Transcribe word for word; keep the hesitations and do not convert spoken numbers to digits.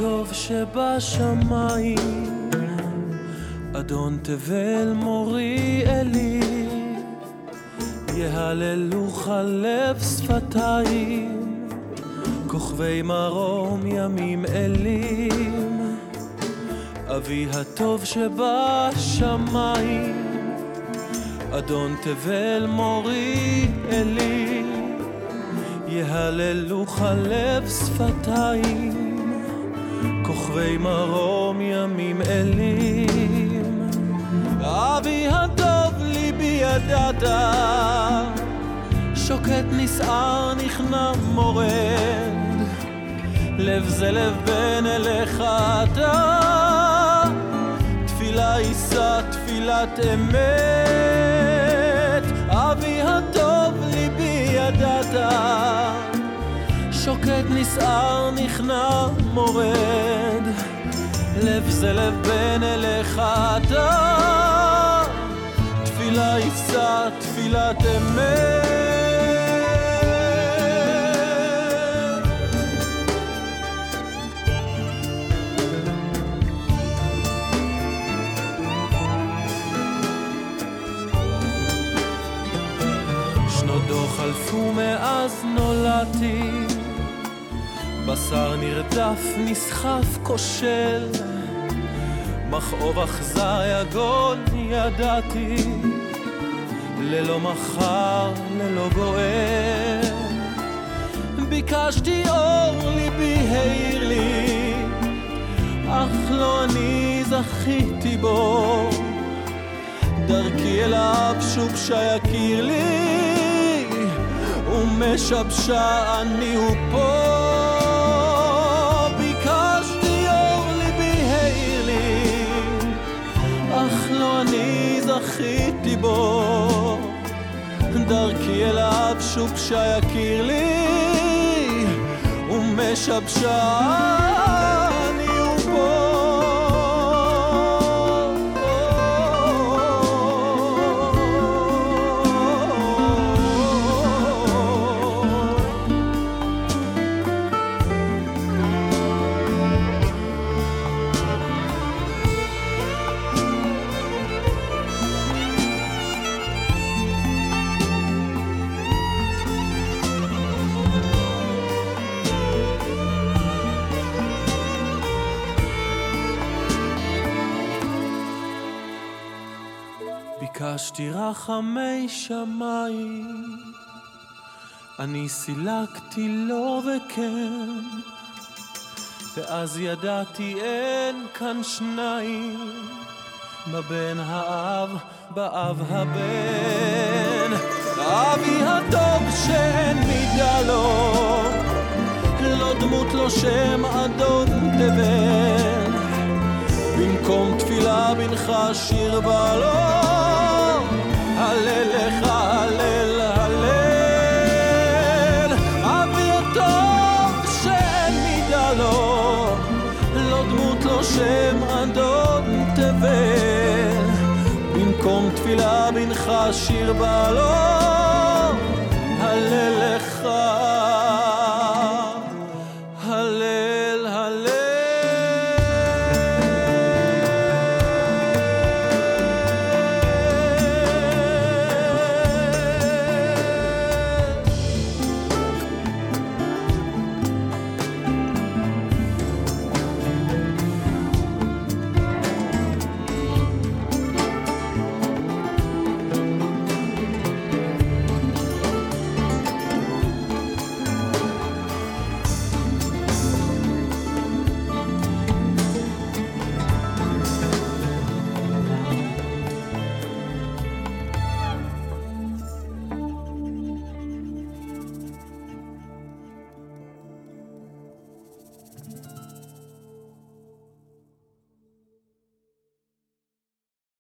הטוב שבשמיים, אדון תבל מורי אלי, יהללוך לב שפתיים, כוכבי מרום ימים אלים. אבי הטוב שבשמיים, אדון תבל מורי אלי, יהללוך לב שפתיים, כוכבי מרום ימים אלים. אבי הטוב ליבי ידעת, שוקט נסער נכנע מורד, לב זה לב בין אליך אתה, תפילה יישא תפילת אמת. אבי הטוב ליבי ידעת, שוקט נסער נכנע מורד, לב זה לב בין אליך אתה, תפילה יישא תפילת אמת. שנות דור חלפו מאז נולדתי, בשר נרדף נסחף כושל, מכאוב אכזר יגון ידעתי, ללא מחר ללא גואל. ביקשתי אור ליבי העיר לי, אך לא אני זכיתי בו, דרכי אליו שובשה יכיר לי, ומשבשה אני הוא פה. ביקשתי אור ליבי העיר לי, אך לא אני זכיתי בו, דרכי אליו שובשה יכיר לי, ומשבשה אני הוא פה. ביקשתי רחמי שמיים, אני סילקתי לא וכן, ואז ידעתי אין כאן שניים, בבן האב באב הבן. אבי הטוב שאין מידה לו, לא דמות לו שם אדון תבל, במקום תפילה בנך שיר בלו, הלל לך הלל הלל. אבי הטוב שאין מידה לו, לא דמות לו שם אדון תבל, במקום תפילה בנך שיר בלו, הלל לך